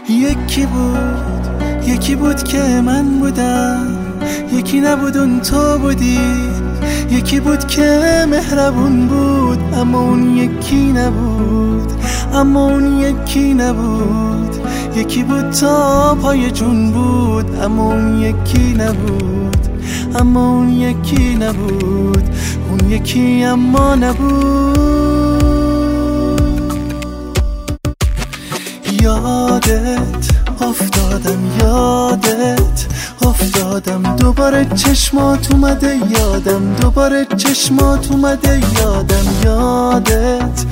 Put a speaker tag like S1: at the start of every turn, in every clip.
S1: یکی بود که من بودم، یکی نبود اون تو بودی. یکی بود که مهربون بود، اما اون یکی نبود، اما اون یکی نبود. یکی بود تا پای جون بود، اما اون یکی نبود، اما اون یکی نبود. اون یکی اما نبود. یادت افتادم دوباره چشمات اومده یادم، دوباره چشمات اومده یادم. یادت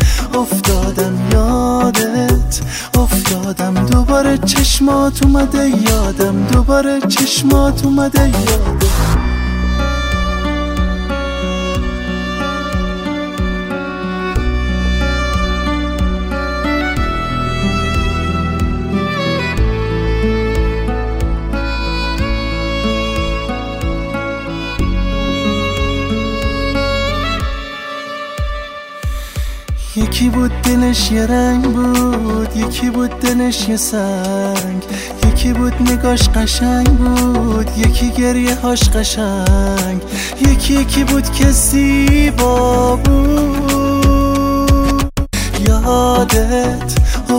S1: افتادم دوباره چشمات اومده یادم، دوباره چشمات اومده یادم. یکی بود دلش یه رنگ بود، یکی بود دلش یه سنگ. یکی بود نگاش قشنگ بود، یکی گریه هاش قشنگ. یکی بود که زیبا بود. یادت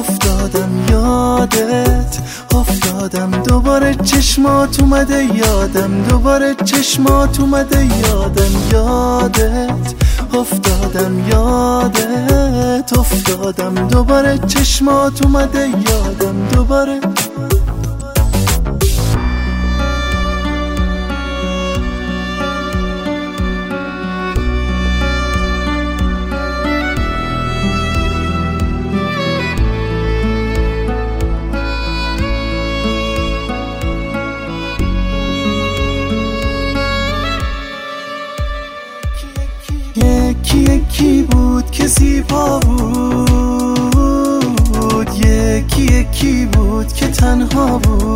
S1: افتادم دوباره چشمات اومده یادم، دوباره چشمات اومده یادم. یادت افتادم دوباره چشمات اومده یادم، دوباره. یکی بود که زیبا بود، یکی بود که تنها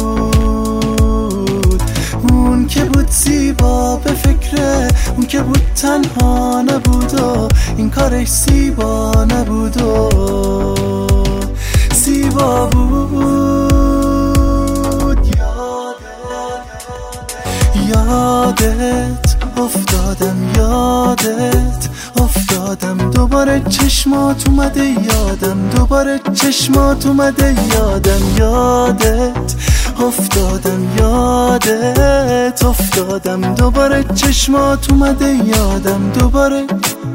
S1: بود. اون که بود زیبا به فکره، اون که بود تنها نبود و این کارش زیبا نبود و زیبا بود. یادت افتادم دوباره چشمات اومده یادم، دوباره چشمات اومده یادم. یادت افتادم دوباره چشمات اومده یادم، دوباره.